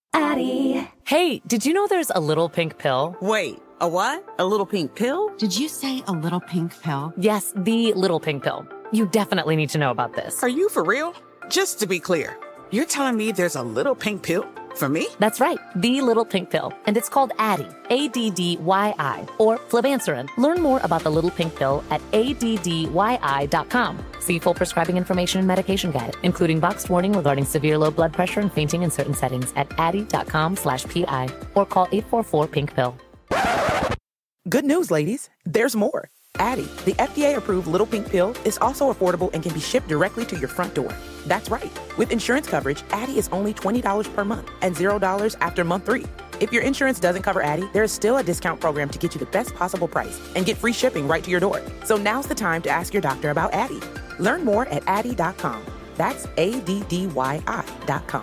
Addie. Hey, did you know there's a little pink pill? Wait, a what? A little pink pill? Did you say a little pink pill? Yes, the little pink pill. You definitely need to know about this. Are you for real? Just to be clear, you're telling me there's a little pink pill for me? That's right, the little pink pill. And it's called Addyi, A-D-D-Y-I, or flibanserin. Learn more about the little pink pill at addyi.com. See full prescribing information and medication guide, including boxed warning regarding severe low blood pressure and fainting in certain settings at addyi.com/PI or call 844-PINK-PILL. Good news, ladies. There's more. Addyi, the FDA-approved little pink pill, is also affordable and can be shipped directly to your front door. That's right. With insurance coverage, Addyi is only $20 per month and $0 after month 3. If your insurance doesn't cover Addyi, there is still a discount program to get you the best possible price and get free shipping right to your door. So now's the time to ask your doctor about Addyi. Learn more at addyi.com. That's ADDYI.com.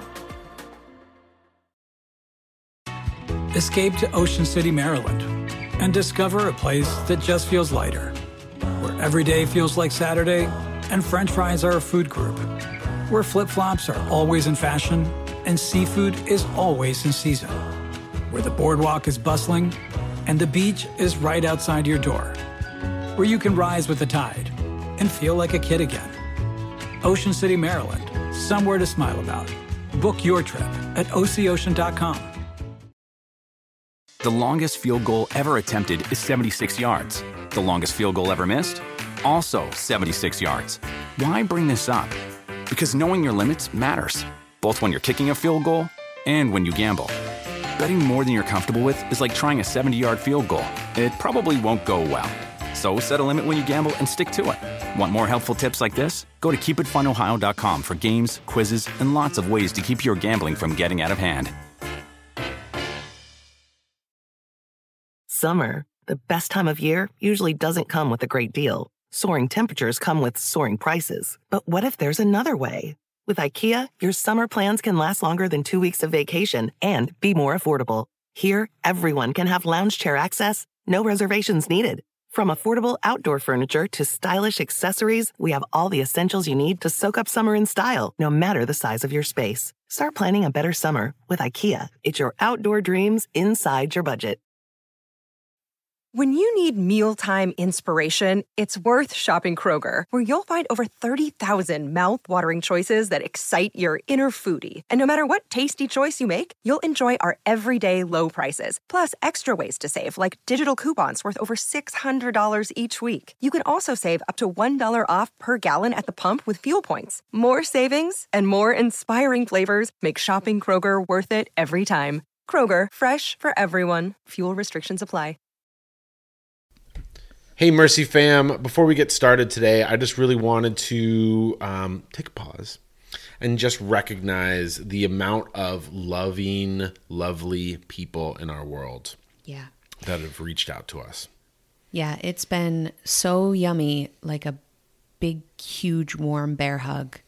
Escape to Ocean City, Maryland, and discover a place that just feels lighter, where every day feels like Saturday and French fries are a food group, where flip-flops are always in fashion and seafood is always in season, where the boardwalk is bustling and the beach is right outside your door, where you can rise with the tide and feel like a kid again. Ocean City, Maryland, somewhere to smile about. Book your trip at OCOcean.com. The longest field goal ever attempted is 76 yards. The longest field goal ever missed? Also 76 yards. Why bring this up? Because knowing your limits matters, both when you're kicking a field goal and when you gamble. Betting more than you're comfortable with is like trying a 70-yard field goal. It probably won't go well. So set a limit when you gamble and stick to it. Want more helpful tips like this? Go to keepitfunohio.com for games, quizzes, and lots of ways to keep your gambling from getting out of hand. Summer, the best time of year, usually doesn't come with a great deal. Soaring temperatures come with soaring prices. But what if there's another way? With IKEA, your summer plans can last longer than 2 weeks of vacation and be more affordable. Here, everyone can have lounge chair access, no reservations needed. From affordable outdoor furniture to stylish accessories, we have all the essentials you need to soak up summer in style, no matter the size of your space. Start planning a better summer with IKEA. It's your outdoor dreams inside your budget. When you need mealtime inspiration, it's worth shopping Kroger, where you'll find over 30,000 mouth-watering choices that excite your inner foodie. And no matter what tasty choice you make, you'll enjoy our everyday low prices, plus extra ways to save, like digital coupons worth over $600 each week. You can also save up to $1 off per gallon at the pump with fuel points. More savings and more inspiring flavors make shopping Kroger worth it every time. Kroger, fresh for everyone. Fuel restrictions apply. Hey, Mercy fam, before we get started today, I just really wanted to take a pause and just recognize the amount of loving, lovely people in our world that have reached out to us. Yeah, it's been so yummy, like a big, huge, warm bear hug.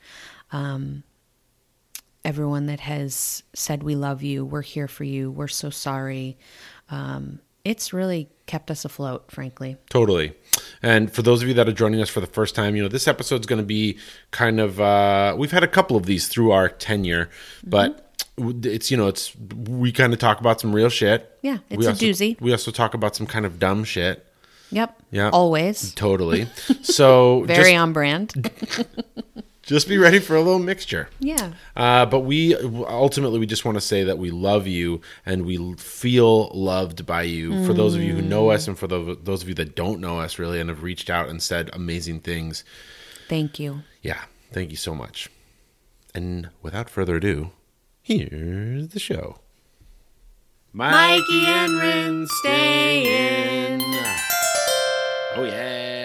Everyone that has said we love you, we're here for you, we're so sorry. It's really kept us afloat, frankly. Totally. And for those of you that are joining us for the first time, this episode's going to be kind of, we've had a couple of these through our tenure, but it's, we kind of talk about some real shit. Yeah, it's a doozy. We also talk about some kind of dumb shit. Yep. Yeah. Always. Totally. So very on brand. Just be ready for a little mixture. Yeah. But we just want to say that we love you and we feel loved by you. For those of you who know us and for those of you that don't know us really and have reached out and said amazing things. Thank you. Yeah. Thank you so much. And without further ado, here's the show. Mikey and Rin stay in. Oh, yeah.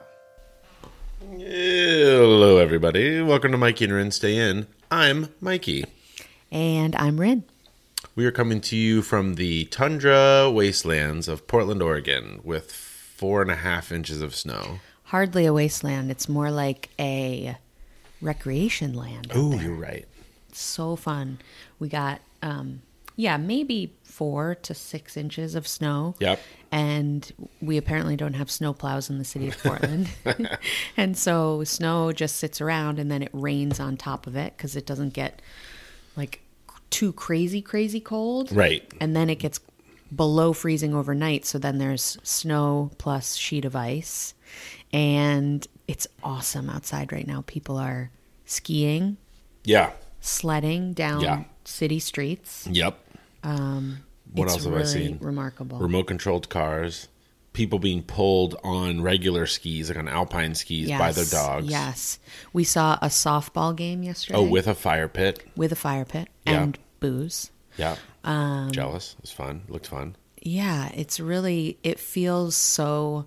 Hello, everybody. Welcome to Mikey and Rin Stay In. I'm Mikey. And I'm Rin. We are coming to you from the tundra wastelands of Portland, Oregon, with 4.5 inches of snow. Hardly a wasteland. It's more like a recreation land. Oh, you're right. So fun. We got, maybe 4 to 6 inches of snow. Yep. And we apparently don't have snow plows in the city of Portland. And so snow just sits around and then it rains on top of it because it doesn't get like too crazy cold. Right. And then it gets below freezing overnight. So then there's snow plus sheet of ice. And it's awesome outside right now. People are skiing. Yeah. Sledding down city streets. Yep. What else have I seen? Remarkable. Remote controlled cars. People being pulled on regular skis, like on alpine skis, by their dogs. Yes. We saw a softball game yesterday. Oh, with a fire pit. With a fire pit and booze. Yeah. Jealous. It was fun. It looked fun. Yeah. It's really, it feels so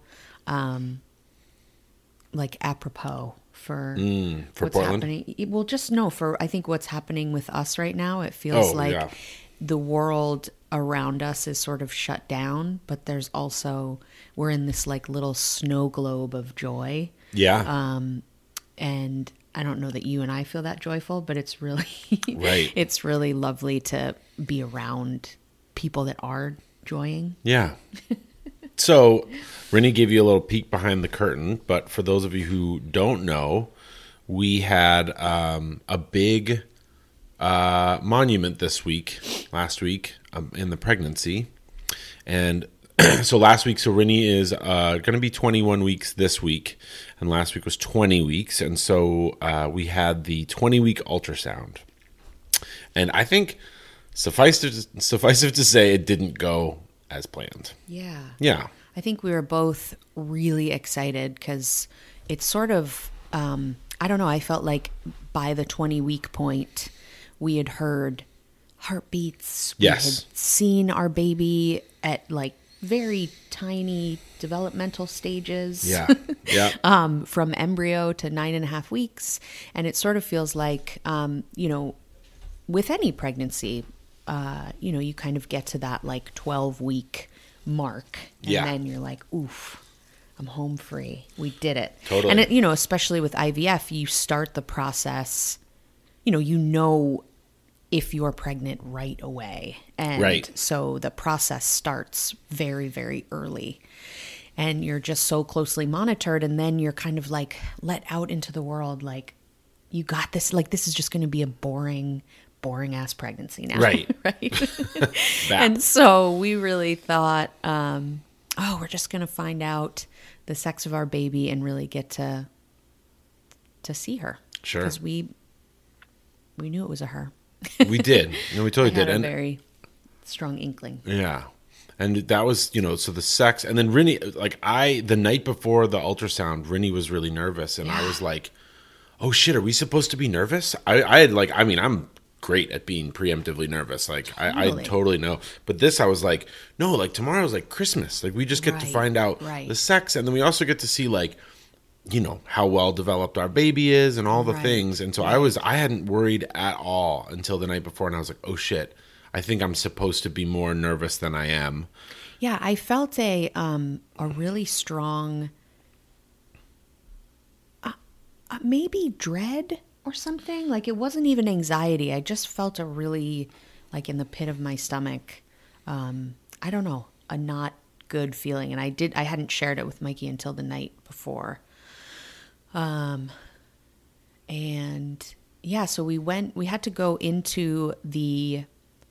like apropos for what's Portland? happening. Well, just no, I think what's happening with us right now, it feels like the world around us is sort of shut down, but there's also, we're in this like little snow globe of joy. Yeah. And I don't know that you and I feel that joyful, but it's really, right. It's really lovely to be around people that are joying. Yeah. So, Rennie gave you a little peek behind the curtain, but for those of you who don't know, we had a big monument last week, in the pregnancy. And so Rennie is going to be 21 weeks this week, and last week was 20 weeks. And so we had the 20-week ultrasound. And I think suffice it to say, it didn't go as planned. Yeah. Yeah. I think we were both really excited because it's sort of, I don't know, I felt like by the 20-week point, we had heard heartbeats. Yes. We had seen our baby at like very tiny developmental stages. Yeah. Yeah. From embryo to 9.5 weeks. And it sort of feels like, with any pregnancy, you kind of get to that like 12-week mark. And then you're like, oof, I'm home free. We did it. Totally. And, especially with IVF, you start the process, you know if you're pregnant right away. And so the process starts very, very early. And you're just so closely monitored. And then you're kind of like let out into the world like, you got this. Like, this is just going to be a boring ass pregnancy now. Right. Right. And so we really thought, we're just going to find out the sex of our baby and really get to see her. Sure. Because we knew it was a her. We did. No, we totally did. And a very strong inkling. Yeah. And that was, so the sex, and then Rennie, the night before the ultrasound, Rennie was really nervous, and I was like, oh shit, are we supposed to be nervous? I'm great at being preemptively nervous. Like, I totally know. But this, I was like, no, like tomorrow's like Christmas. Like, we just get to find out the sex, and then we also get to see like, how well developed our baby is and all the things. And so I hadn't worried at all until the night before, and I was like, oh shit, I think I'm supposed to be more nervous than I am. Yeah, I felt a really strong, maybe dread or something. Like, it wasn't even anxiety. I just felt a really, like, in the pit of my stomach, I don't know, a not good feeling. And I hadn't shared it with Mikey until the night before. And yeah, so we had to go into the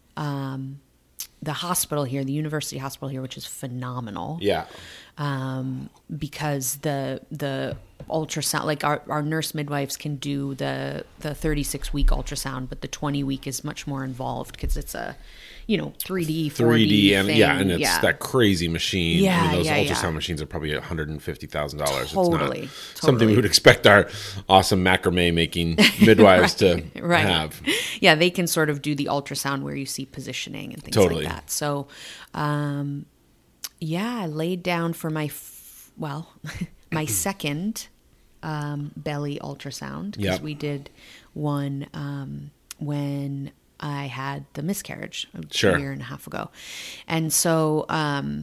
hospital here, the university hospital here, which is phenomenal. Yeah. Because the ultrasound, like our nurse midwives can do the 36-week ultrasound, but the 20-week is much more involved because it's a, 3D, 4D and thing. and it's that crazy machine. Yeah, I mean, those ultrasound machines are probably $150,000. Totally. It's not something we would expect our awesome macrame making midwives to have. Yeah, they can sort of do the ultrasound where you see positioning and things like that. So, I laid down for my my second belly ultrasound because we did one when I had the miscarriage a year and a half ago. And so, and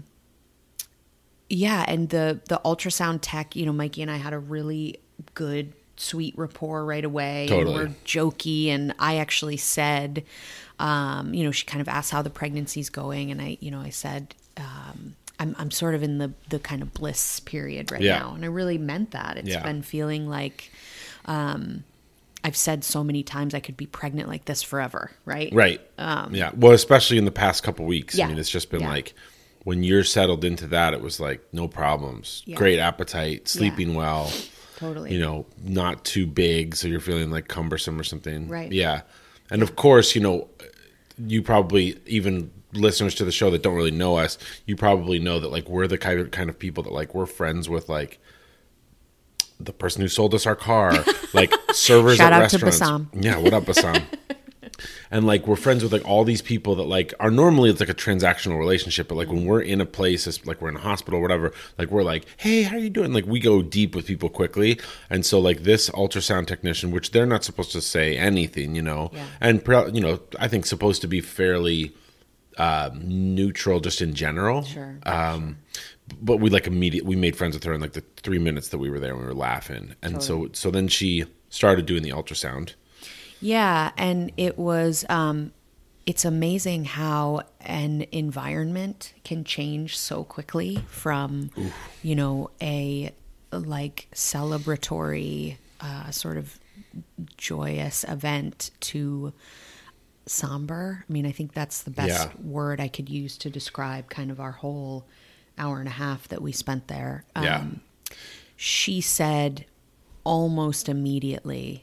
the ultrasound tech, Mikey and I had a really good, sweet rapport right away. Totally. And we're jokey. And I actually said, she kind of asked how the pregnancy's going. And I said, I'm sort of in the kind of bliss period right now. And I really meant that. It's been feeling like, I've said so many times I could be pregnant like this forever, right? Right. Yeah. Well, especially in the past couple weeks. Yeah. I mean, it's just been like when you're settled into that, it was like no problems, great appetite, sleeping well. Totally. You know, not too big, so you're feeling like cumbersome or something. Right. Yeah. And of course, you know, you probably, even listeners to the show that don't really know us, you probably know that like we're the kind of people that like we're friends with like the person who sold us our car, like servers at restaurants. Shout out to Bassam. Yeah, what up, Bassam? And like we're friends with like all these people that like are normally it's like a transactional relationship, but like when we're in a place, it's like we're in a hospital or whatever, like we're like, hey, how are you doing? Like we go deep with people quickly. And so like this ultrasound technician, which they're not supposed to say anything, you know, and you know, I think supposed to be fairly neutral just in general. Sure. But we like we made friends with her in like the 3 minutes that we were there and we were laughing. And so then she started doing the ultrasound. Yeah, and it was it's amazing how an environment can change so quickly from you know, a like celebratory sort of joyous event to somber. I mean, I think that's the best word I could use to describe kind of our whole hour and a half that we spent there. She said almost immediately,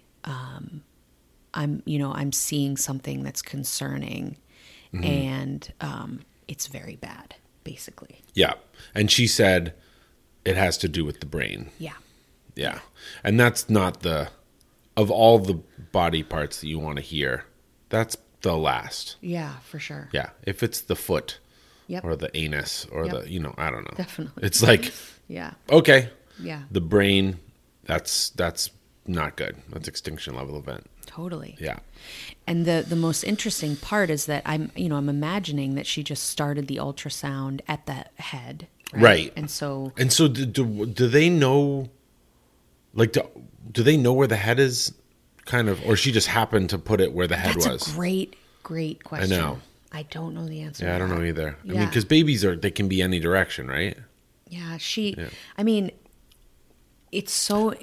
I'm seeing something that's concerning, and it's very bad, basically. Yeah. And she said it has to do with the brain. Yeah. Yeah. And that's not of all the body parts that you want to hear, that's the last. Yeah, for sure. Yeah. If it's the foot or the anus or the, you know, I don't know. Definitely. It's like, okay. Yeah. The brain, that's not good. That's extinction level event. Totally. Yeah. And the most interesting part is that I'm imagining that she just started the ultrasound at the head. Right. And so do they know, like, do they know where the head is kind of, or she just happened to put it where the head was? That's a great question. I know. I don't know the answer. Yeah, I don't know either. Yeah. I mean, because babies they can be any direction, right? Yeah. I mean, it's so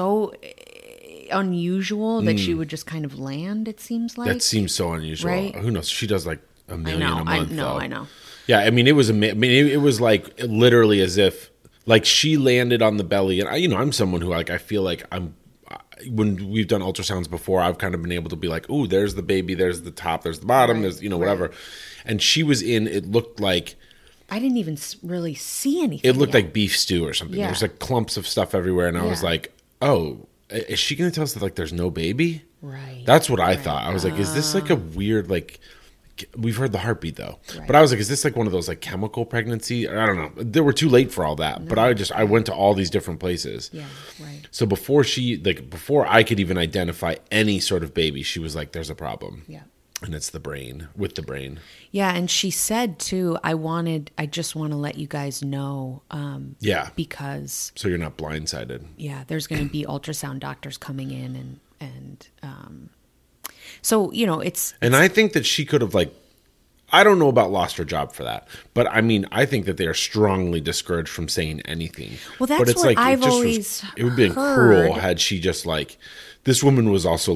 unusual that she would just kind of land, it seems like. That seems so unusual. Right? Who knows? She does like a million a month. I know. Yeah, I mean, it was like literally as if like she landed on the belly, and I'm someone who like I feel like when we've done ultrasounds before, I've kind of been able to be like, ooh, there's the baby, there's the top, there's the bottom, there's whatever, and she was in. It looked like I didn't even really see anything. It looked like beef stew or something. Yeah. There's like clumps of stuff everywhere, and I was like, oh, is she going to tell us that like there's no baby? Right. That's what I thought. I was like, is this like a weird like? We've heard the heartbeat though, but I was like, is this like one of those like chemical pregnancy? I don't know. They were too late for all that, but I went to all these different places. Yeah, right. So before I could even identify any sort of baby, she was like, there's a problem. Yeah. And it's the brain. Yeah, and she said too, I just want to let you guys know. Because so you're not blindsided. Yeah, there's going to be ultrasound doctors coming in and so it's. And I think that she could have I don't know about lost her job for that, but I mean, I think that they are strongly discouraged from saying anything. Well, that's but what I've always it would have been cruel had she just this woman was also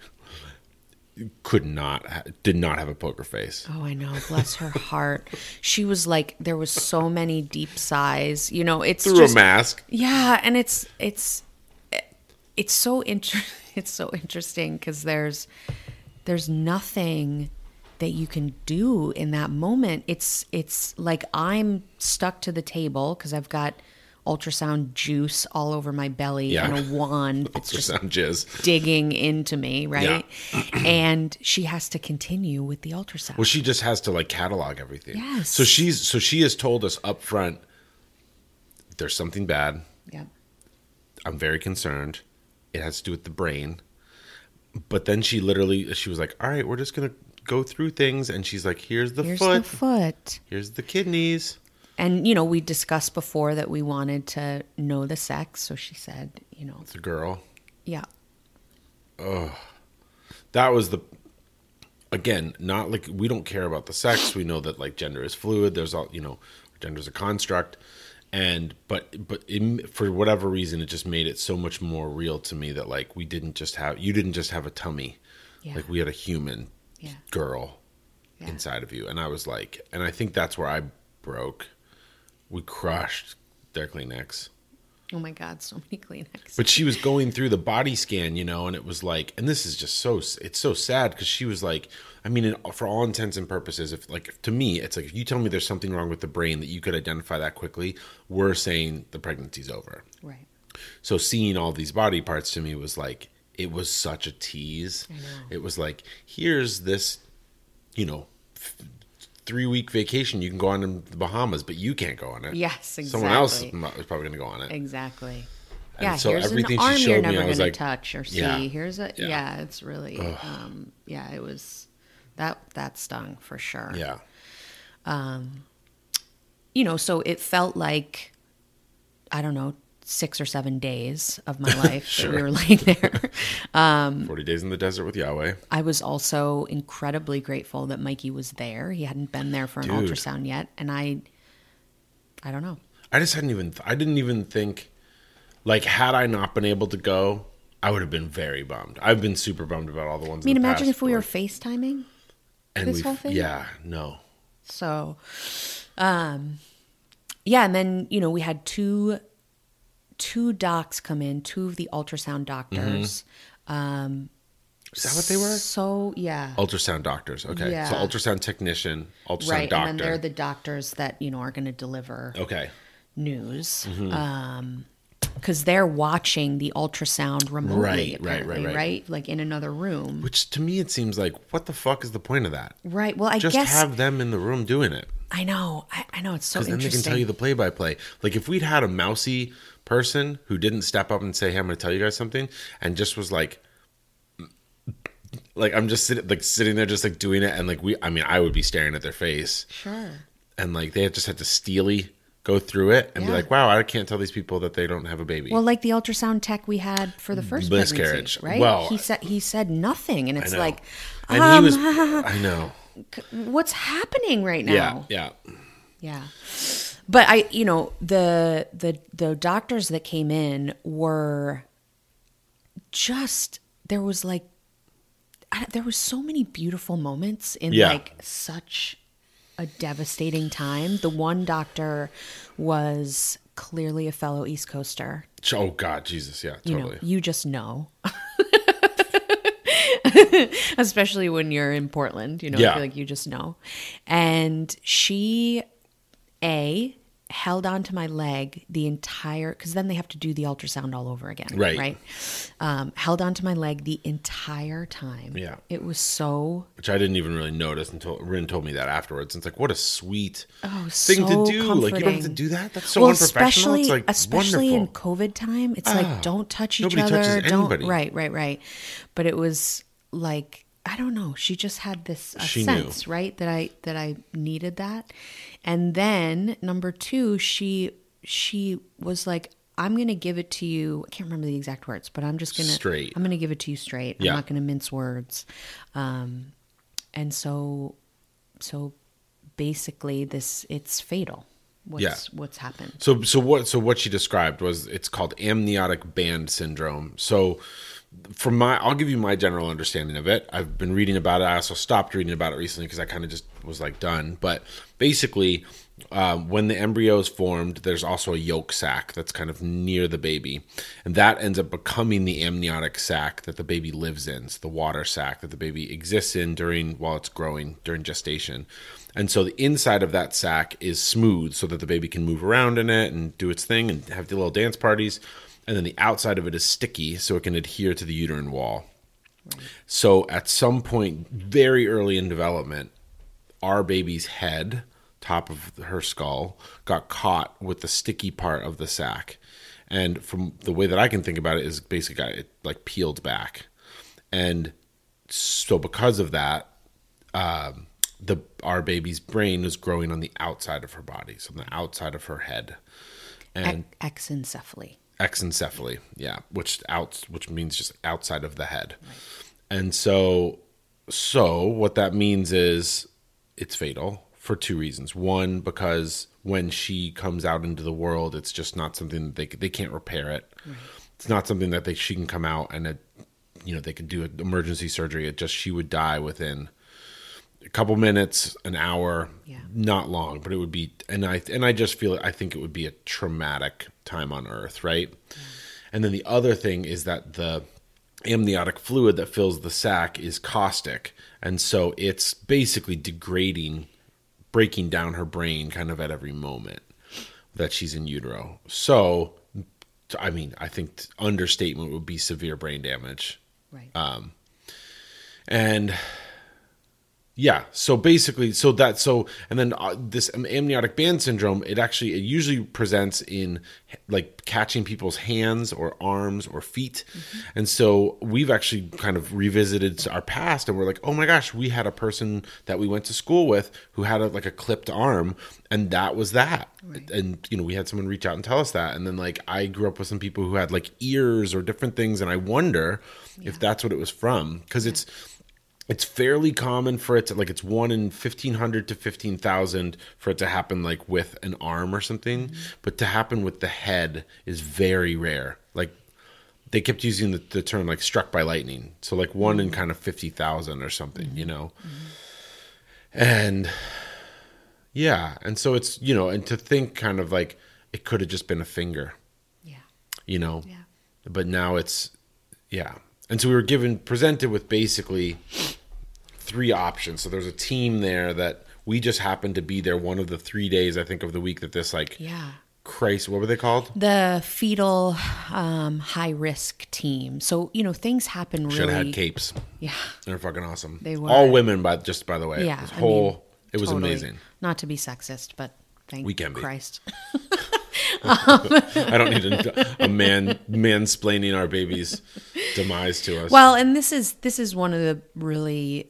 did not have a poker face. Oh, I know. Bless her heart. She was there was so many deep sighs. It's through a mask. Yeah, and it's so interesting because there's nothing that you can do in that moment. It's like I'm stuck to the table because I've got ultrasound juice all over my belly and a wand that's just jizz digging into me, right? Yeah. And she has to continue with the ultrasound. Well, she just has to catalog everything. Yes. So she has told us up front, there's something bad. Yep. I'm very concerned. It has to do with the brain. But then she was like, all right, we're just going to go through things. And she's like, here's the foot. Here's the kidneys. And, we discussed before that we wanted to know the sex. So she said, it's a girl. Yeah. Oh, that was again, not we don't care about the sex. We know that gender is fluid. There's all, gender's a construct. But for whatever reason, it just made it so much more real to me that like you didn't just have a tummy, like we had a human girl inside of you. And I was like, and I think that's where I broke. We crushed their Kleenex. Oh my God, so many Kleenex. But she was going through the body scan, and it was like, and this is just it's so sad because she was like, I mean, for all intents and purposes, to me, it's like, if you tell me there's something wrong with the brain that you could identify that quickly, we're saying the pregnancy's over. Right. So seeing all these body parts to me was like, it was such a tease. I know. It was like, here's this, 3-week vacation. You can go on to the Bahamas, but you can't go on it. Yes, exactly. Someone else is probably going to go on it. Exactly. And so here's everything an arm she showed you're me, never I was going like, to touch or see. Here's it's really, it was, that stung for sure. Yeah. So it felt like, I don't know, 6 or 7 days of my life that we were laying there. 40 days in the desert with Yahweh. I was also incredibly grateful that Mikey was there. He hadn't been there for an ultrasound yet. And I don't know. I didn't even think, like, had I not been able to go, I would have been very bummed. I've been super bummed about all the ones. Imagine if we were FaceTiming this whole thing. Yeah, no. So, and then, we had two docs come in, 2 of the ultrasound doctors. Mm-hmm. Is that what they were? So, yeah. Ultrasound doctors. Okay. Yeah. So ultrasound technician, ultrasound doctor. And then they're the doctors that, are going to deliver news. Mm-hmm. Because they're watching the ultrasound remotely, right? Like in another room. Which to me, it seems like, what the fuck is the point of that? Right. Well, I guess just have them in the room doing it. I know. I know. It's so interesting. Because then they can tell you the play-by-play. Like if we'd had a mousy person who didn't step up and say, "Hey, I'm going to tell you guys something," and just was like I'm just sitting there, just like doing it, and I would be staring at their face. Sure. And like they just had to steely go through it and be like, wow, I can't tell these people that they don't have a baby. Well, like the ultrasound tech we had for the first miscarriage, pregnancy, right? Well, he said nothing, and it's like, and he was, I know, what's happening right now? Yeah. But the doctors that came in were just, there was so many beautiful moments in like such a devastating time. The one doctor was clearly a fellow East Coaster. Oh God, Jesus, yeah, totally. You just know. Especially when you're in Portland, I feel like you just know. And she, held onto my leg the entire, because then they have to do the ultrasound all over again. Right. Held onto my leg the entire time. Yeah. It was so... Which I didn't even really notice until Rin told me that afterwards. It's like, what a sweet thing so to do. Comforting. Like, you don't have to do that? That's so unprofessional. It's like, especially wonderful. in COVID time. It's like, don't touch each nobody other. Touches anybody. Right. But it was like, I don't know. She just had this sense, right? That I needed that. And then number 2, she was like, I'm going to give it to you. I can't remember the exact words, but I'm just going to, straight. I'm going to give it to you straight. I'm not going to mince words. And so basically it's fatal. What's happened. So what she described was, it's called amniotic band syndrome. So I'll give you my general understanding of it. I've been reading about it. I also stopped reading about it recently because I kind of just was like done. But basically, when the embryo is formed, there's also a yolk sac that's kind of near the baby. And that ends up becoming the amniotic sac that the baby lives in. It's the water sac that the baby exists in while it's growing, during gestation. And so the inside of that sac is smooth so that the baby can move around in it and do its thing and have the little dance parties. And then the outside of it is sticky so it can adhere to the uterine wall. Right. So at some point very early in development, our baby's head, top of her skull, got caught with the sticky part of the sac. And from the way that I can think about it is basically it like peeled back. And so because of that, our baby's brain is growing on the outside of her body, so on the outside of her head. And exencephaly. Exencephaly, yeah, which means just outside of the head. Right. And so what that means is it's fatal for two reasons. One, because when she comes out into the world, it's just not something that they can't repair it. Right. It's not something that she can come out and they could do an emergency surgery. It just, she would die within a couple minutes, an hour, not long, but it would be, and I just feel, I think it would be a traumatic time on Earth, right? Yeah. And then the other thing is that the amniotic fluid that fills the sac is caustic, and so it's basically degrading, breaking down her brain kind of at every moment that she's in utero. So, I mean, I think understatement would be severe brain damage. Right. And yeah, so basically, and then this amniotic band syndrome, it usually presents in like catching people's hands or arms or feet. Mm-hmm. And so we've actually kind of revisited our past, and we're like, oh my gosh, we had a person that we went to school with who had a clipped arm, and that was that. Right. And, we had someone reach out and tell us that. And then like, I grew up with some people who had like ears or different things. And I wonder if that's what it was from, because it's fairly common for it to, like, it's 1 in 1,500 to 15,000 for it to happen like with an arm or something, but to happen with the head is very rare. Like, they kept using the term like struck by lightning, so like 1 in kind of 50,000 or something, and yeah, and so it's and to think kind of like it could have just been a finger, but now it's And so we were presented with basically 3 options. So there's a team there that we just happened to be there one of the 3 days, I think, of the week that this crisis, what were they called? The fetal high risk team. So, things happen really. Should have had capes. Yeah. They're fucking awesome. They were. All women, by the way. Yeah. It was totally. amazing. Not to be sexist, but thank Christ. I don't need a man mansplaining our baby's demise to us. Well, and this is one of the really,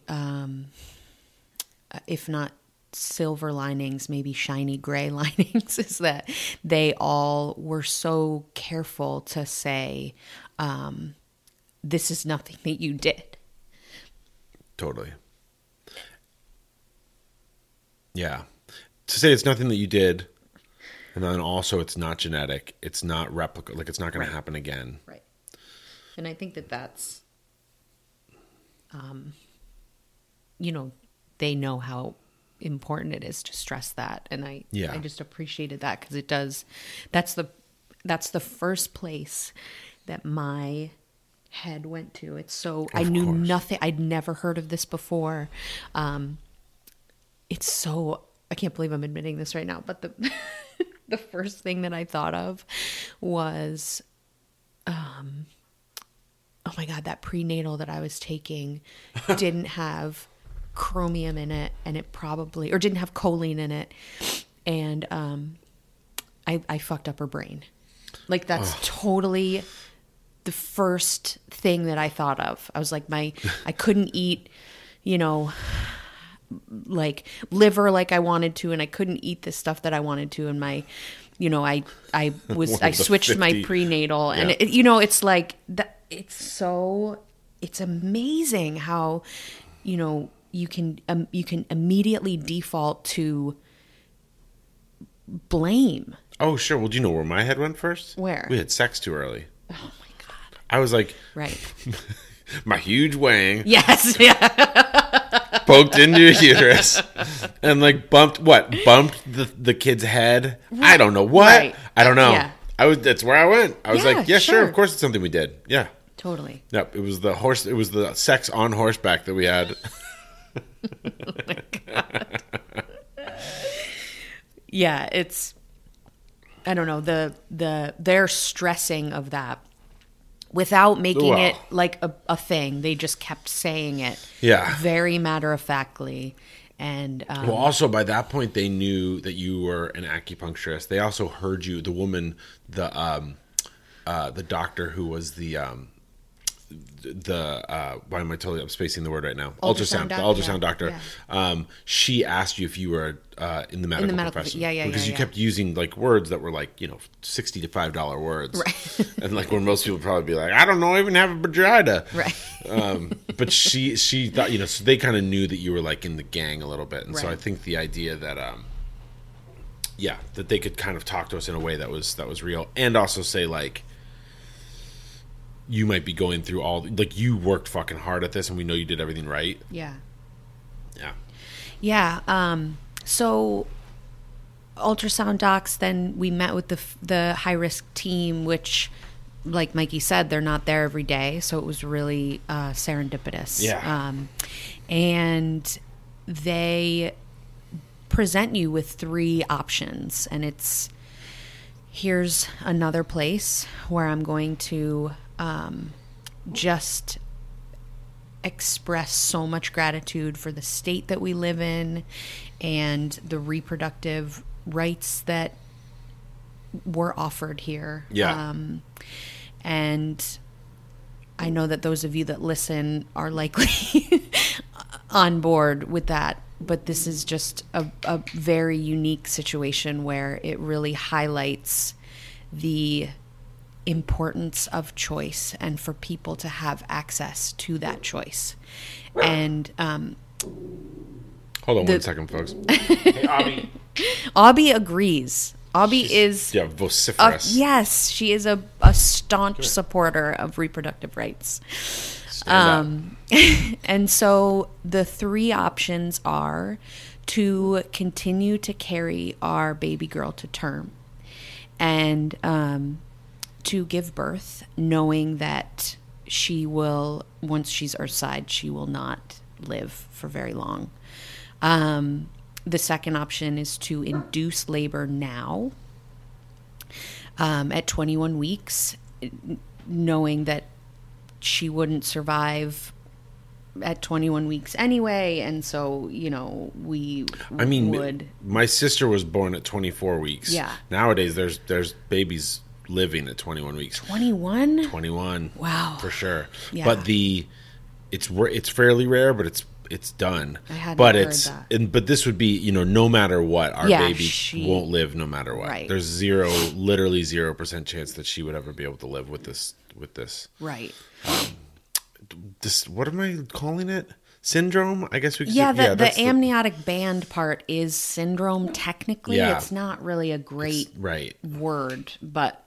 if not silver linings, maybe shiny gray linings, is that they all were so careful to say, this is nothing that you did. Totally. Yeah. To say it's nothing that you did. And then also, it's not genetic. It's not replicable. Like, it's not going to happen again. Right. And I think that's, they know how important it is to stress that. And I just appreciated that, because it does. That's the first place that my head went to. It's so, I knew nothing. I'd never heard of this before. It's so, I can't believe I'm admitting this right now, but the first thing that I thought of was, oh my God, that prenatal that I was taking didn't have chromium in it, and it probably, or didn't have choline in it. And I fucked up her brain. Like, that's totally the first thing that I thought of. I was like, I couldn't eat, like liver like I wanted to, and I couldn't eat the stuff that I wanted to, and my, I switched my prenatal, and it's like that. It's amazing how, you can immediately default to blame. Oh, sure. Well, do you know where my head went first? Where? We had sex too early. Oh my God. I was like, right. My huge wang. Yes. Yeah. Poked into your uterus and like bumped the kid's head. Right. I don't know what. Right. I don't know. Yeah. That's where I went. I was like, sure. Of course it's something we did. Yeah. Totally. Yep. It was the sex on horseback that we had. Oh my God. Yeah, it's, I don't know, their stressing of that without making it like a thing. They just kept saying it. Yeah. Very matter-of-factly. And well, also by that point, they knew that you were an acupuncturist. They also heard you, the woman, the doctor who was the why am I I'm spacing the word right now? Ultrasound. The ultrasound doctor. Yeah. She asked you if you were in the medical profession. Because you kept using like words that were like, $60 to $5 words. Right. And like when most people would probably be like, I don't know, I even have a vagina. Right. But she thought, so they kind of knew that you were like in the gang a little bit. And so I think the idea that that they could kind of talk to us in a way that was real, and also say like, you might be going through like you worked fucking hard at this and we know you did everything right. Yeah. Yeah. Yeah. So ultrasound docs, then we met with the high risk team, which like Mikey said, they're not there every day. So it was really serendipitous. Yeah. And they present you with 3 options, and here's another place where I'm going to just express so much gratitude for the state that we live in and the reproductive rights that were offered here. Yeah. And I know that those of you that listen are likely on board with that, but this is just a very unique situation where it really highlights the importance of choice and for people to have access to that choice. And hold on 1 second, folks. Hey, Abby. Abby agrees. Abby is vociferous. Yes, she is a staunch supporter of reproductive rights. And so the 3 options are to continue to carry our baby girl to term, and to give birth, knowing that she will, once she's earthside, she will not live for very long. The second option is to induce labor now at 21 weeks, knowing that she wouldn't survive at 21 weeks anyway, and so we would. My sister was born at 24 weeks. Yeah. Nowadays, there's babies living at 21 weeks. 21? 21. Wow. For sure. Yeah. But it's fairly rare, but it's done. I hadn't heard that. But this would be, no matter what, our baby won't live no matter what. Right. There's literally 0% chance that she would ever be able to live with this. Right. What am I calling it? Syndrome? I guess we could the amniotic band part is syndrome technically. Yeah. It's not really a great word, but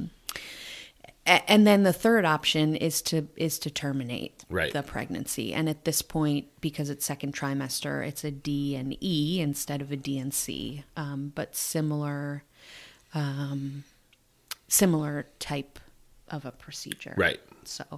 and then the third option is to terminate the pregnancy. And at this point, because it's second trimester, it's a D and E instead of a D and C, but similar type of a procedure. Right. So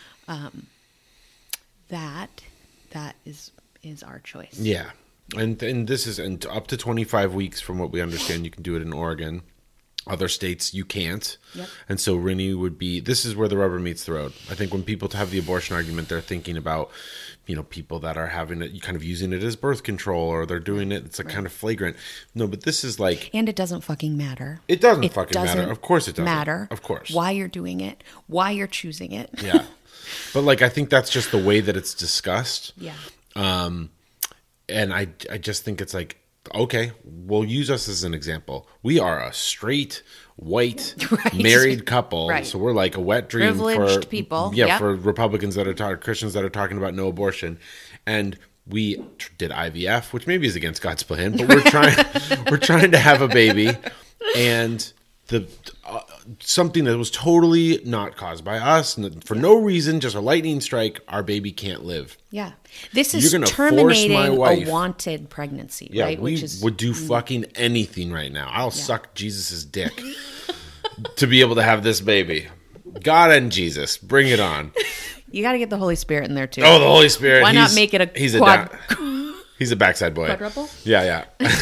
that is our choice. Yeah. And this is up to 25 weeks from what we understand. You can do it in Oregon. Other states you can't. Yep. And so Rini this is where the rubber meets the road. I think when people have the abortion argument, they're thinking about, people that are having it, kind of using it as birth control, or they're doing it. It's kind of flagrant. No, but this is like. And it doesn't fucking matter. It doesn't fucking matter. Of course it doesn't. Matter. Of course. Why you're doing it, why you're choosing it. Yeah. But I think that's just the way that it's discussed. Yeah. And I just think it's like, okay, we'll use us as an example. We are a straight, white, married couple. Right. So we're like a wet dream privileged people. Yeah, for Republicans Christians that are talking about no abortion. And we did IVF, which maybe is against God's plan, but we're trying to have a baby. And something that was totally not caused by us, for no reason, just a lightning strike, our baby can't live. Yeah. This is terminating a wanted pregnancy, right? We would do fucking anything right now. I'll suck Jesus's dick to be able to have this baby. God and Jesus, bring it on. You got to get the Holy Spirit in there too. Oh, the Holy Spirit. Why not make it a he's a backside boy. Quadruple? Yeah.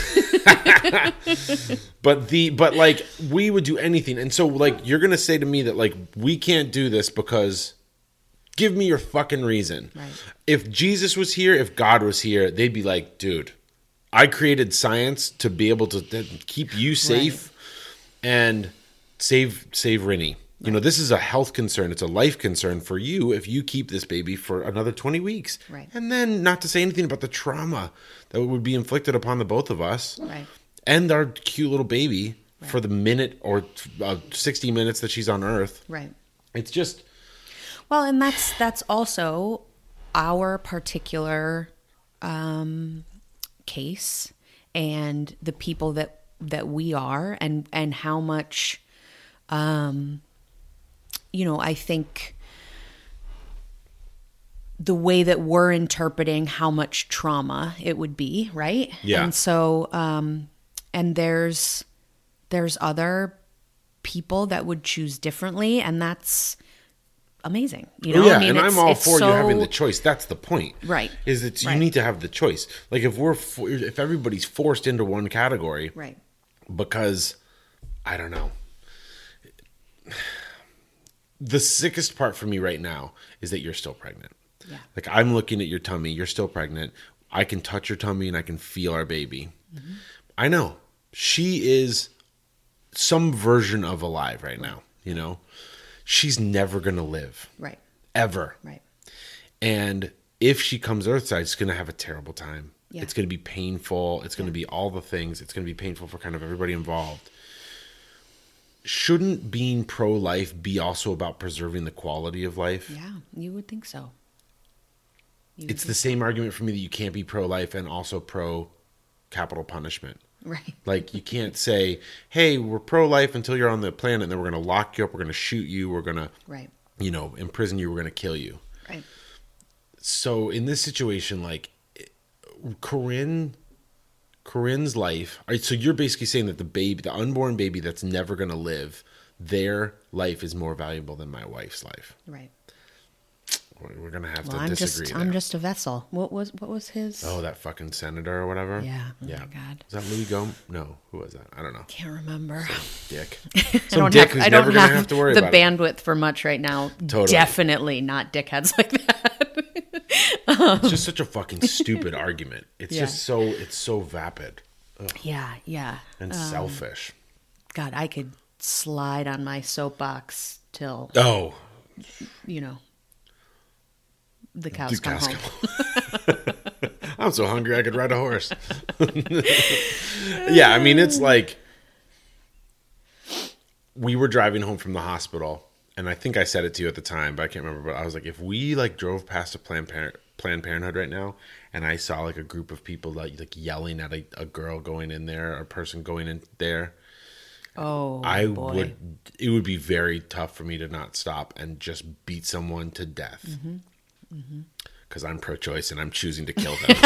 But we would do anything. And so you're going to say to me that we can't do this because give me your fucking reason. Right. If Jesus was here, if God was here, they'd be like, dude, I created science to be able to keep you safe and save Rini. You know, this is a health concern. It's a life concern for you if you keep this baby for another 20 weeks. Right. And then not to say anything about the trauma that would be inflicted upon the both of us. Right. And our cute little baby for the minute or 60 minutes that she's on Earth. Right. It's just... Well, and that's also our particular case and the people that we are and how much... you know, I think the way that we're interpreting how much trauma it would be, right? Yeah. And so, and there's other people that would choose differently, and that's amazing. You know, yeah, I mean, and I'm all for you having the choice. That's the point, right? Is that you need to have the choice. Like if everybody's forced into one category, right? Because I don't know. The sickest part for me right now is that you're still pregnant. Yeah. Like I'm looking at your tummy, you're still pregnant. I can touch your tummy and I can feel our baby. Mm-hmm. I know. She is some version of alive right now, you know? She's never going to live. Right. Ever. Right. And if she comes earthside, she's going to have a terrible time. Yeah. It's going to be painful. It's going to be all the things. It's going to be painful for kind of everybody involved. Shouldn't being pro-life be also about preserving the quality of life? Yeah, you would think so. It's the same argument for me that you can't be pro-life and also pro-capital punishment. Right. Like you can't say, hey, we're pro-life until you're on the planet and then we're going to lock you up, we're going to shoot you, we're going to, you know, imprison you, we're going to kill you. Right. So in this situation, like Corinne's life, all right, so you're basically saying that the unborn baby that's never going to live, their life is more valuable than my wife's life. Right. We're going to have to disagree there. I'm just a vessel. What was his? Oh, that fucking senator or whatever? Yeah. Oh yeah. my God. Was that Louis Gohmert? No. Who was that? I don't know. Can't remember. Some dick. Some dick who's never going to have to worry the about it. bandwidth for much right now. Totally. Definitely not dickheads like that. It's just such a fucking stupid argument. It's just so vapid. Ugh. Yeah. And selfish. God, I could slide on my soapbox till... Oh. You know... The cows come home. I'm so hungry I could ride a horse. Yeah, I mean, it's like we were driving home from the hospital, and I think I said it to you at the time, but I can't remember. But I was like, if we like drove past a Planned Parenthood right now, and I saw like a group of people like yelling at a girl going in there, or a person going in there, it would be very tough for me to not stop and just beat someone to death. Mm-hmm. Because I'm pro-choice and I'm choosing to kill them.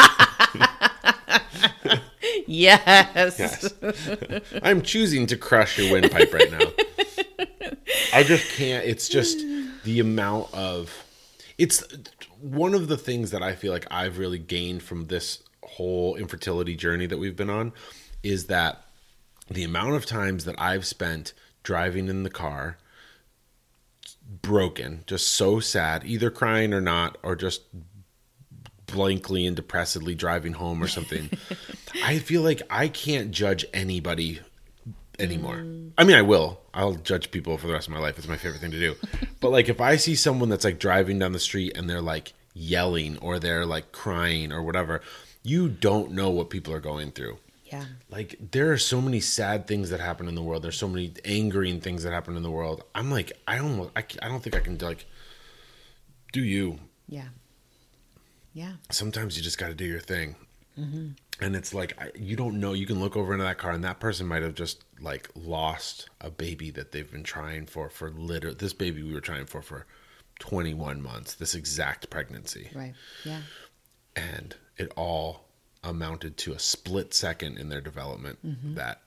Yes. I'm choosing to crush your windpipe right now. I just can't. It's just the amount of... It's one of the things that I feel like I've really gained from this whole infertility journey that we've been on is that the amount of times that I've spent driving in the car... broken, just so sad, either crying or not, or just blankly and depressedly driving home or something. I feel like I can't judge anybody anymore. I mean, I'll judge people for the rest of my life. It's my favorite thing to do. But like if I see someone that's like driving down the street and they're like yelling or they're like crying or whatever, you don't know what people are going through. Yeah. Like there are so many sad things that happen in the world. There's so many angering things that happen in the world. I'm like, I don't think I can like do you. Yeah. Yeah. Sometimes you just got to do your thing. Mm-hmm. And it's like, you don't know, you can look over into that car and that person might've just like lost a baby that they've been trying for this baby we were trying for 21 months, this exact pregnancy. Right. Yeah. And it all amounted to a split second in their development that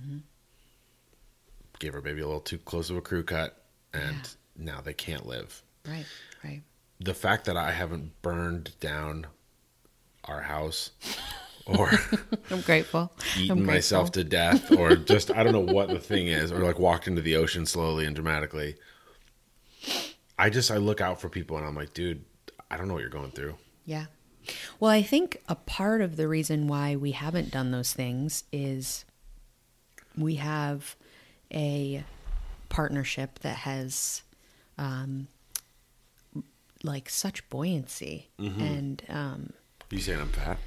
gave our baby a little too close of a crew cut, and now they can't live. Right. The fact that I haven't burned down our house or I'm grateful. Eaten myself to death or just, I don't know what the thing is, or like walked into the ocean slowly and dramatically. I look out for people and I'm like, dude, I don't know what you're going through. Yeah. Well, I think a part of the reason why we haven't done those things is we have a partnership that has like such buoyancy. And you saying I'm fat?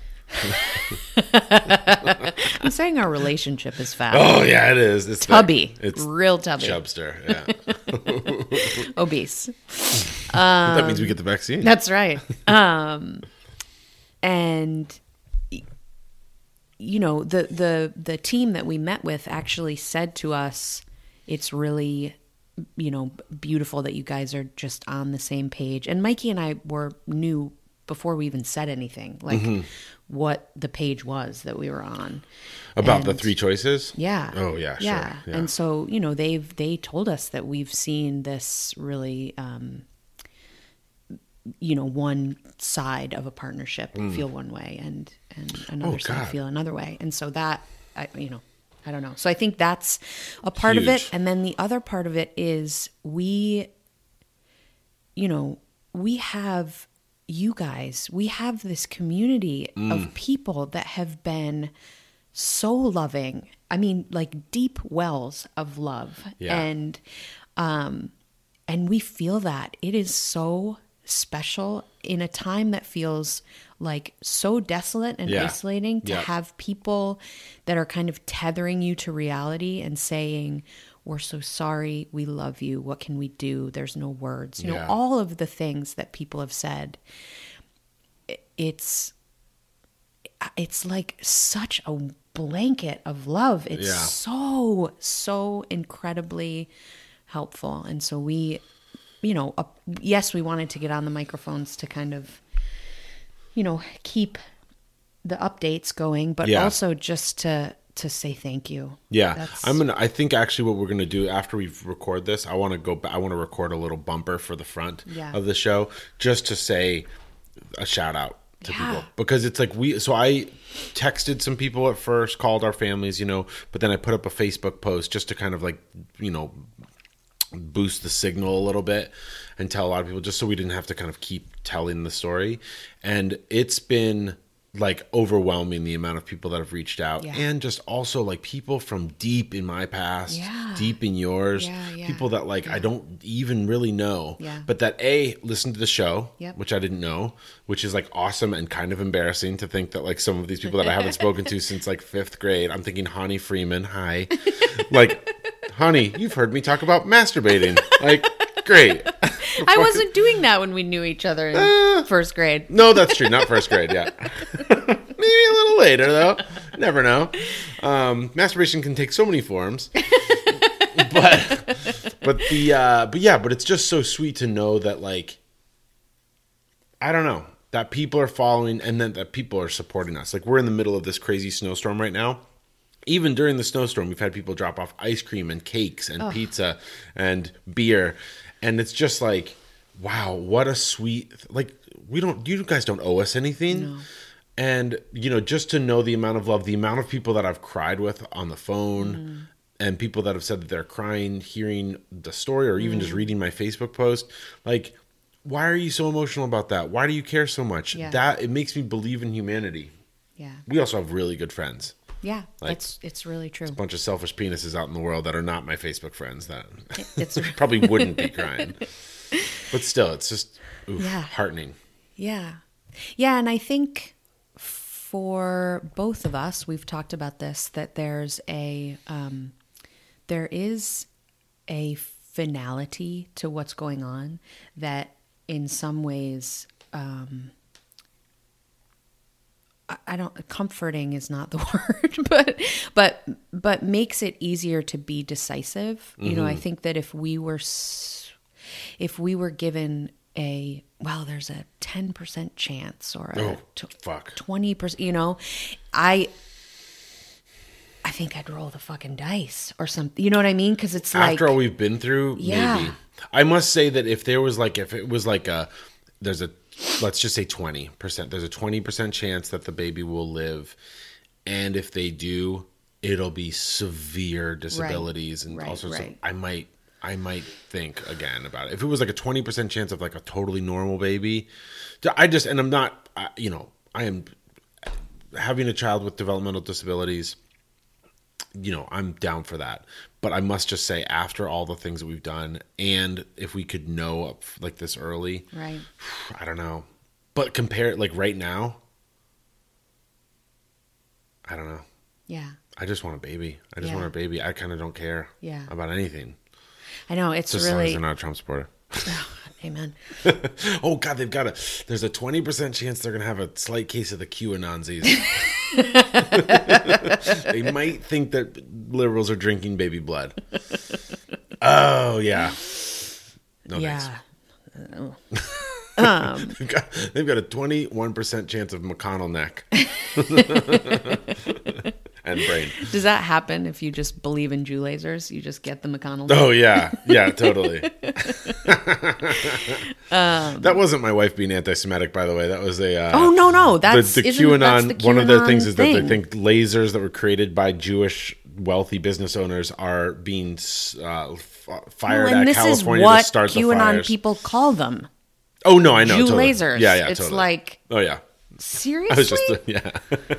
I'm saying our relationship is fat. Oh yeah, it is. It's tubby. It's real tubby. Chubster. Yeah. Obese. That means we get the vaccine. That's right. And you know, the team that we met with actually said to us, it's really, you know, beautiful that you guys are just on the same page. And Mikey and I knew before we even said anything, like what the page was that we were on. About the 3 choices? Yeah. Oh yeah, sure. Yeah. And so, you know, they told us that we've seen this really, you know, one side of a partnership feel one way and another side feel another way. And so that, you know, I don't know. So I think that's a part of it. And then the other part of it is we have you guys, we have this community of people that have been so loving. I mean, like deep wells of love. Yeah. And we feel that it is so special in a time that feels like so desolate and isolating to have people that are kind of tethering you to reality and saying, we're so sorry, we love you, what can we do, there's no words, you know, all of the things that people have said. It's like such a blanket of love. It's so incredibly helpful. And so we, you know, yes, we wanted to get on the microphones to kind of, you know, keep the updates going, but also just to say thank you. Yeah. I think actually what we're going to do after we record this, I want to record a little bumper for the front of the show just to say a shout out to people, because it's like so I texted some people at first, called our families, you know, but then I put up a Facebook post just to kind of like, you know, boost the signal a little bit and tell a lot of people, just so we didn't have to kind of keep telling the story. And it's been like overwhelming, the amount of people that have reached out, and just also like people from deep in my past, deep in yours, people that like I don't even really know, but that listen to the show, which I didn't know, which is like awesome and kind of embarrassing to think that like some of these people that I haven't spoken to since like 5th grade, I'm thinking Honey Freeman, hi, like honey, you've heard me talk about masturbating, like great. I wasn't doing that when we knew each other in 1st grade. No, that's true. Not 1st grade, yeah. Maybe a little later, though. Never know. Masturbation can take so many forms. but it's just so sweet to know that, like, I don't know, that people are following and then that people are supporting us. Like, we're in the middle of this crazy snowstorm right now. Even during the snowstorm, we've had people drop off ice cream and cakes and pizza and beer. And it's just like, wow, what a sweet, like, you guys don't owe us anything. No. And, you know, just to know the amount of love, the amount of people that I've cried with on the phone and people that have said that they're crying, hearing the story, or even just reading my Facebook post. Like, why are you so emotional about that? Why do you care so much? That it makes me believe in humanity. Yeah. We also have really good friends. Yeah, like, it's really true. There's a bunch of selfish penises out in the world that are not my Facebook friends that it's probably wouldn't be crying. But still, it's just heartening. Yeah. Yeah, and I think for both of us, we've talked about this, that there is a finality to what's going on that in some ways comforting is not the word, but makes it easier to be decisive. You know, I think that if we were given there's a 10% chance or a 20%, you know, I think I'd roll the fucking dice or something. You know what I mean? Because it's like, after all we've been through, maybe. I must say that if it was like let's just say 20%. There's a 20% chance that the baby will live. And if they do, it'll be severe disabilities and all sorts of, I might think again about it. If it was like a 20% chance of like a totally normal baby, I'm not, you know, I am having a child with developmental disabilities. I'm down for that. But I must just say, after all the things that we've done, and if we could know up like this early, right? I don't know. But compare it like right now, I don't know. Yeah. I just want a baby. I just want a baby. I kind of don't care about anything. I know. It's just really... as long as they're not a Trump supporter. Amen. Oh, God, there's a 20% chance they're going to have a slight case of the QAnonsies. They might think that liberals are drinking baby blood. Oh, yeah. No thanks. They've got a 21% chance of McConnell neck. And brain. Does that happen if you just believe in Jew lasers? You just get the McConnell? Oh, yeah. Yeah, totally. That wasn't my wife being anti-Semitic, by the way. That was a... no. That's the QAnon. One of their things is that they think lasers that were created by Jewish wealthy business owners are being fired at California to start the fires. QAnon people call them. Oh, no, I know. Jew totally. lasers. Yeah, it's totally. Like... Oh, yeah. Seriously? I was just... yeah.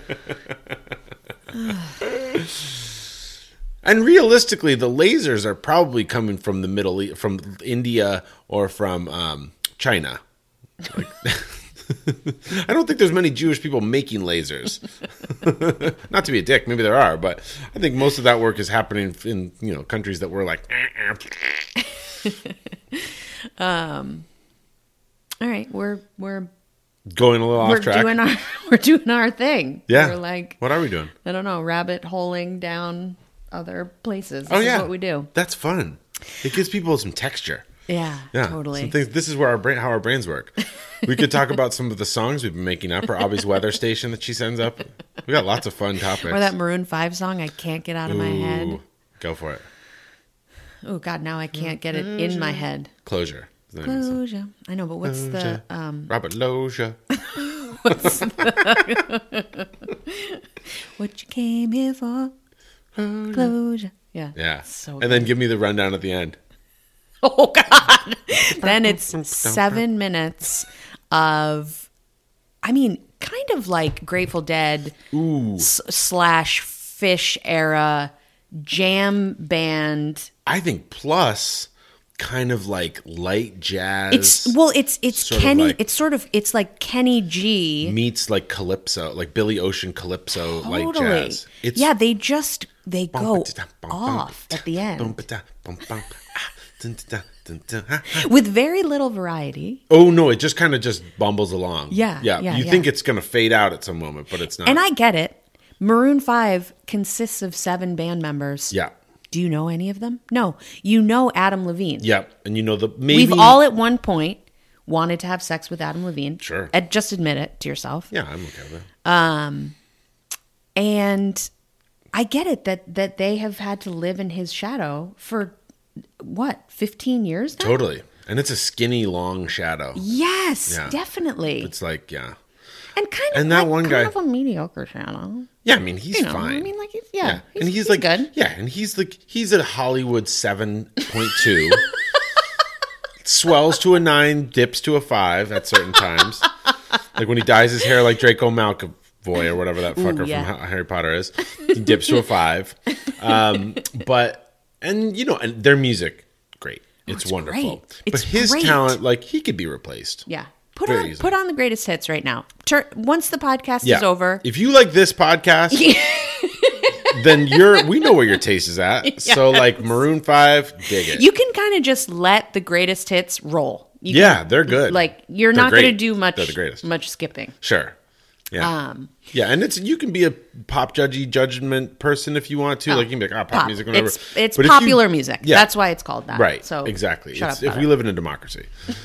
And realistically, the lasers are probably coming from the Middle East, from India or from China. Like, I don't think there's many Jewish people making lasers. Not to be a dick, maybe there are, but I think most of that work is happening in countries that were like. All right, we're going a little off track. We're doing our thing. Yeah. We're like, what are we doing? I don't know, rabbit holing down other places. This is what we do. That's fun. It gives people some texture. Yeah, totally. Some things, this is where how our brains work. We could talk about some of the songs we've been making up, or Abby's weather station that she sends up. We got lots of fun topics. Or that Maroon 5 song I can't get out of my head. Go for it. Oh God, now I can't get it in my head. Closure. Closure. I know, but what's the Robert Loggia. What's the what you came here for? Closure. Yeah. Yeah. So and then give me the rundown at the end. Oh God. Then it's 7 minutes of, kind of like Grateful Dead / Fish era jam band. I think plus kind of like light jazz. It's Kenny. It's like Kenny G meets like calypso, like Billy Ocean calypso, like jazz. They go off at the end with very little variety. Oh no, it just kind of just bumbles along. Yeah. You think it's going to fade out at some moment, but it's not. And I get it. Maroon 5 consists of 7 band members. Yeah. Do you know any of them? No. You know Adam Levine. Yeah. And we've all at one point wanted to have sex with Adam Levine. Sure. Just admit it to yourself. Yeah, I'm okay with that. And I get it that they have had to live in his shadow for 15 years now? Totally. And it's a skinny, long shadow. Yes, definitely. It's like, yeah. And that one guy, kind of a mediocre shadow. Yeah, he's fine. He's good. Yeah, and he's at Hollywood 7.2. Swells to a 9, dips to a 5 at certain times. Like when he dyes his hair like Draco Malfoy or whatever that fucker from Harry Potter is. He dips to a 5. And their music, great. It's wonderful. Great. But his talent, he could be replaced. Yeah. Put on the greatest hits right now. Once the podcast is over. If you like this podcast, then we know where your taste is at. Yes. So Maroon 5, dig it. You can kind of just let the greatest hits roll. They're good. You're not going to do much skipping. Sure. Yeah. And you can be a pop judgment person if you want to. You can be like, pop music, whatever. It's popular music. Yeah. That's why it's called that. Right. So exactly. If we live in a democracy.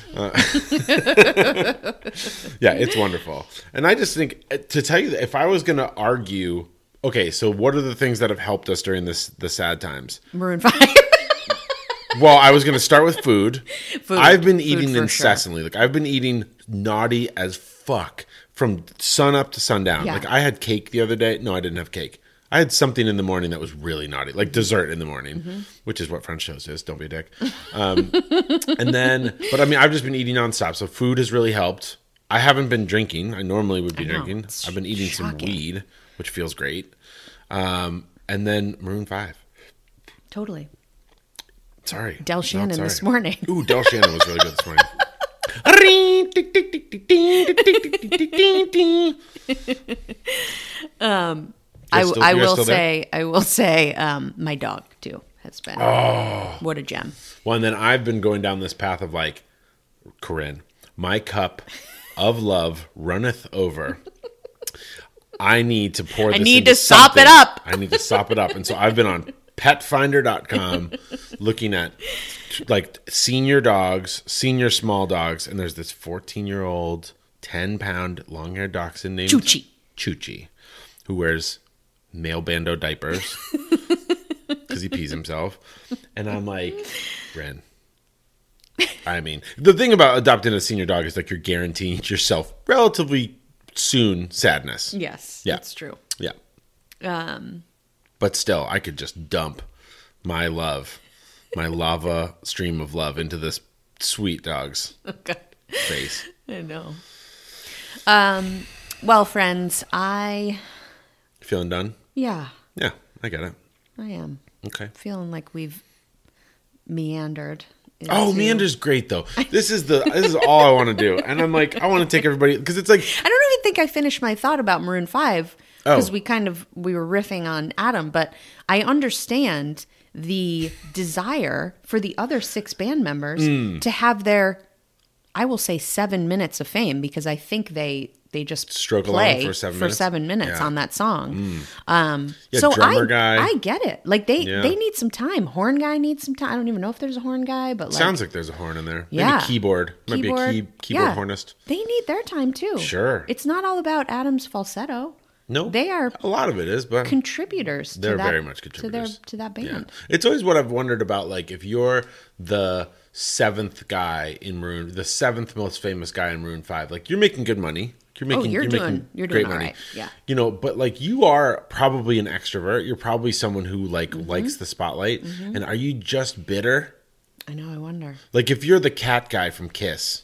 It's wonderful. And I just think, to tell you that if I was going to argue, okay, so what are the things that have helped us during the sad times? Maroon 5. Well, I was going to start with food. I've been eating incessantly. Sure. I've been eating naughty as fuck. From sun up to sundown. Yeah. I had cake the other day. No, I didn't have cake. I had something in the morning that was really naughty, like dessert in the morning, which is what French toast is. Don't be a dick. I've just been eating nonstop. So food has really helped. I haven't been drinking. I normally would be drinking. I've been eating some weed, which feels great. And then Maroon 5. Totally. Sorry. Del Shannon this morning. Ooh, Del Shannon was really good this morning. I will say, my dog too has been. Oh, what a gem! Well, and then I've been going down this path of like, Corinne, my cup of love runneth over. I need to pour this. I need to sop it up. I need to sop it up, and so I've been on petfinder.com looking at like senior dogs, senior small dogs, and there's this 14-year-old 10-pound long-haired dachshund named Choochie, who wears male bando diapers because he pees himself. And I'm like, Ren, I mean, the thing about adopting a senior dog is like you're guaranteeing yourself relatively soon sadness. Yes, yeah, that's true. Yeah. But still, I could just dump my love, my lava stream of love into this sweet dog's face. I know. Well, friends, Feeling done? Yeah. Yeah, I get it. I am. Okay. Feeling like we've meandered. Meander's great though. This is all I want to do. And I'm like, I want to take everybody, because it's like, I don't even think I finished my thought about Maroon 5. Because we were riffing on Adam, but I understand the desire for the other 6 band members to have their, I will say 7 minutes of fame, because I think they just stroke play along for 7 minutes on that song. So drummer guy. I get it. Like they need some time. Horn guy needs some time. I don't even know if there's a horn guy, but sounds like there's a horn in there. Yeah. Maybe keyboard. Might be a keyboard hornist. They need their time too. Sure. It's not all about Adam's falsetto. No, they are. A lot of it is, but contributors. They're very much contributors to that band. Yeah. It's always what I've wondered about. Like, if you're the 7th guy in Maroon, the 7th most famous guy in Maroon 5, like you're making good money. You're making great money. Right. Yeah. You know, but like you are probably an extrovert. You're probably someone who likes the spotlight. Mm-hmm. And are you just bitter? I know. I wonder. Like if you're the cat guy from Kiss.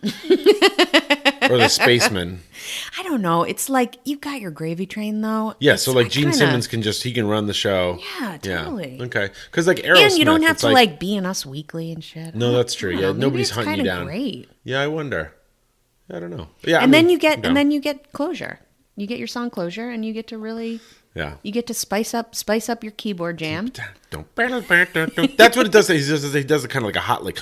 Or the spaceman. I don't know. It's like you've got your gravy train though. Yeah, so like Gene Simmons he can run the show. Yeah, totally. Yeah. Okay. Because like Aerosmith, and you don't have to like be in Us Weekly and shit. No, that's true. Yeah, nobody's hunting you down. Great. Yeah, I wonder. I don't know. Yeah, and then you get closure. You get your song closure, and you get to really. Yeah. You get to spice up your keyboard jam. That's what it does. He does it kind of like a hot like.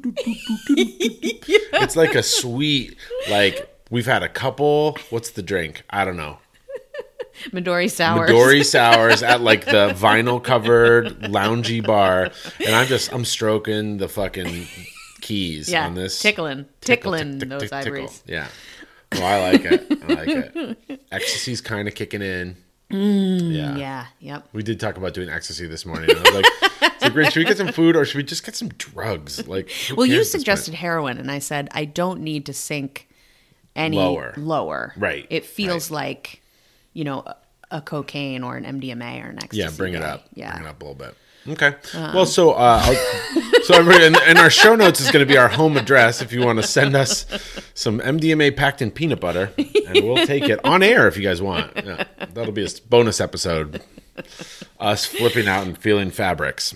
It's like a sweet like we've had a couple. What's the drink? I don't know. Midori Sours. Midori Sours at like the vinyl covered loungy bar, and I'm stroking the fucking keys on this. Tickling those ivories. Yeah. Well, I like it. Ecstasy's kind of kicking in. Yeah. Yep. We did talk about doing ecstasy this morning. And I was like, Rich, should we get some food or should we just get some drugs? Like, well, you suggested heroin, and I said I don't need to sink any lower. Right. It feels like, a cocaine or an MDMA or an ecstasy. Yeah, bring it up. Yeah, bring it up a little bit. Okay. Well, so and our show notes is going to be our home address if you want to send us some MDMA packed in peanut butter, and we'll take it on air if you guys want. Yeah, that'll be a bonus episode. Us flipping out and feeling fabrics.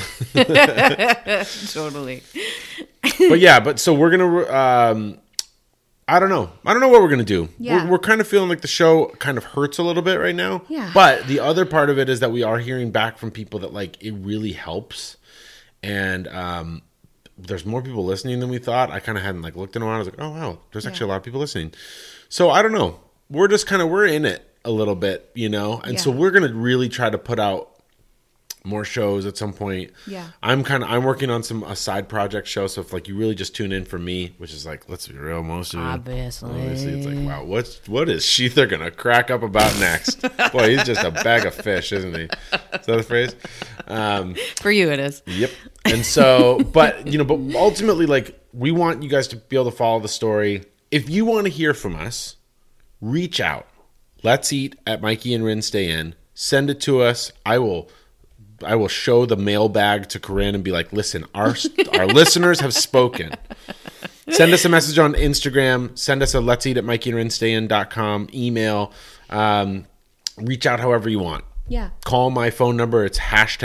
Totally. But so we're going to I don't know what we're going to do. Yeah. We're kind of feeling like the show kind of hurts a little bit right now. Yeah. But the other part of it is that we are hearing back from people that like it really helps. And there's more people listening than we thought. I kind of hadn't like looked in a while. I was like, oh, wow, there's actually a lot of people listening. So I don't know. We're just we're in it a little bit, And so we're going to really try to put out more shows at some point. Yeah. I'm working on a side project show. So if like you really just tune in for me, which is like, let's be real, most of it. Obviously it's like, wow, what is Sheether gonna crack up about next? Boy, he's just a bag of fish, isn't he? Is that a phrase? For you it is. Yep. And so, but ultimately, like, we want you guys to be able to follow the story. If you want to hear from us, reach out. Let's eat at Mikey and Rin Stay In. Send it to us. I will show the mailbag to Corinne and be like, listen, our listeners have spoken. Send us a message on Instagram. Send us a let's eat at MikeyandRinStayIn.com email. Reach out however you want. Yeah. Call my phone number. It's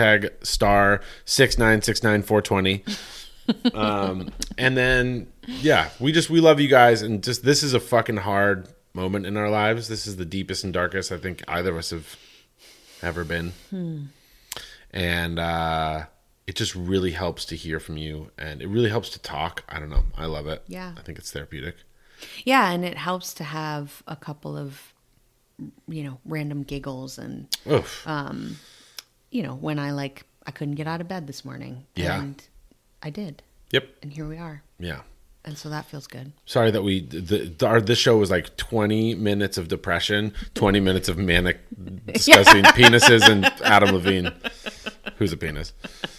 #6969420. And then, yeah, we love you guys. And just, this is a fucking hard moment in our lives. This is the deepest and darkest I think either of us have ever been. And it just really helps to hear from you. And it really helps to talk. I don't know. I love it. Yeah. I think it's therapeutic. Yeah. And it helps to have a couple of, random giggles and, when I couldn't get out of bed this morning. Yeah. And I did. Yep. And here we are. Yeah. And so that feels good. Sorry that this show was like 20 minutes of depression, 20 minutes of manic discussing penises and Adam Levine, who's a penis.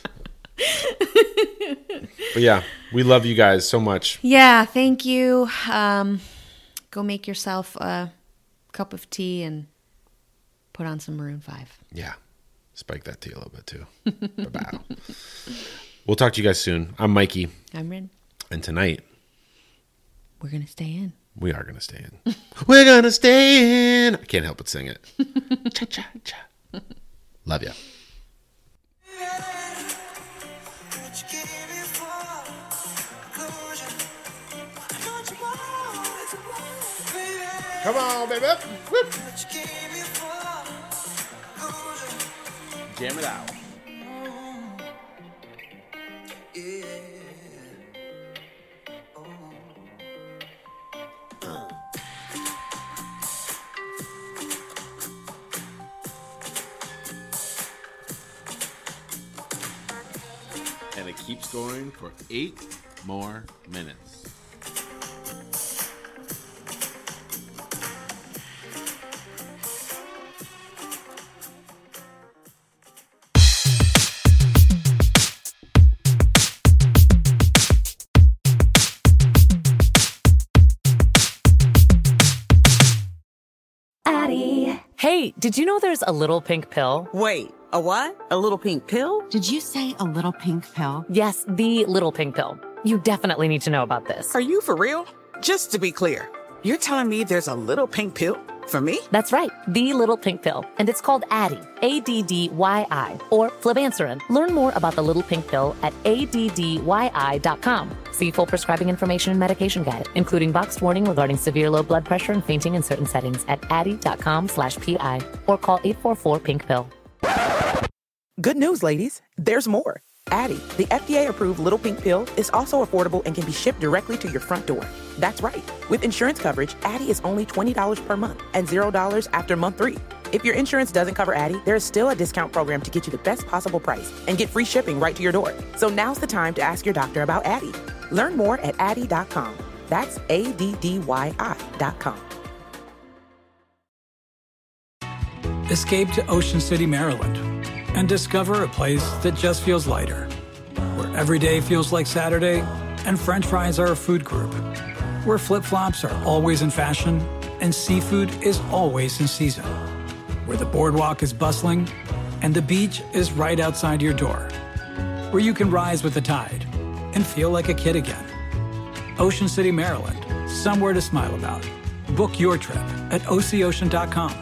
But yeah, we love you guys so much. Yeah, thank you. Go make yourself a cup of tea and put on some Maroon 5. Yeah. Spike that tea a little bit too. Bye-bye. We'll talk to you guys soon. I'm Mikey. I'm Rin. And tonight, we're going to stay in. We are going to stay in. We're going to stay in. I can't help but sing it. Cha-cha-cha. Love ya. Come on, baby. Whoop. Jam it out. And it keeps going for 8 more minutes. Hey, did you know there's a little pink pill? Wait, a what? A little pink pill? Did you say a little pink pill? Yes, the little pink pill. You definitely need to know about this. Are you for real? Just to be clear, you're telling me there's a little pink pill for me? That's right, the little pink pill. And it's called Addyi, A-D-D-Y-I, or Flibanserin. Learn more about the little pink pill at ADDYI.com. See full prescribing information and medication guide, including boxed warning regarding severe low blood pressure and fainting in certain settings at Addyi.com/PI or call 844-PINK-PILL. Good news, ladies. There's more. Addyi, the FDA-approved little pink pill, is also affordable and can be shipped directly to your front door. That's right. With insurance coverage, Addyi is only $20 per month and $0 after month 3. If your insurance doesn't cover Addyi, there is still a discount program to get you the best possible price and get free shipping right to your door. So now's the time to ask your doctor about Addyi. Learn more at Addyi.com. That's ADDYI.com. Escape to Ocean City, Maryland, and discover a place that just feels lighter, where every day feels like Saturday and French fries are a food group, where flip-flops are always in fashion and seafood is always in season, where the boardwalk is bustling and the beach is right outside your door, where you can rise with the tide and feel like a kid again. Ocean City, Maryland, somewhere to smile about. Book your trip at OCOcean.com.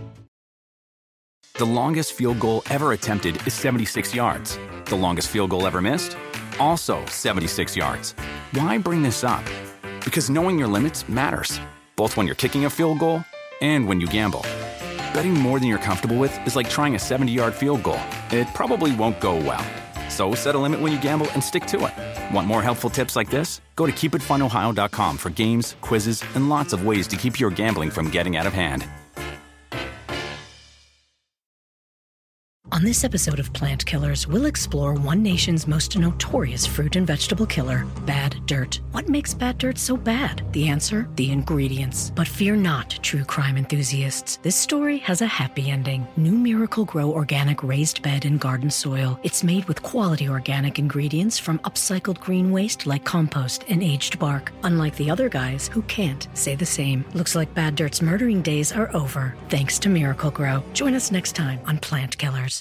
The longest field goal ever attempted is 76 yards. The longest field goal ever missed? Also 76 yards. Why bring this up? Because knowing your limits matters, both when you're kicking a field goal and when you gamble. Betting more than you're comfortable with is like trying a 70-yard field goal. It probably won't go well. So set a limit when you gamble and stick to it. Want more helpful tips like this? Go to keepitfunohio.com for games, quizzes, and lots of ways to keep your gambling from getting out of hand. On this episode of Plant Killers, we'll explore one nation's most notorious fruit and vegetable killer, bad dirt. What makes bad dirt so bad? The answer? The ingredients. But fear not, true crime enthusiasts. This story has a happy ending. New Miracle-Gro Organic Raised Bed and Garden Soil. It's made with quality organic ingredients from upcycled green waste like compost and aged bark. Unlike the other guys who can't say the same. Looks like bad dirt's murdering days are over, thanks to Miracle-Gro. Join us next time on Plant Killers.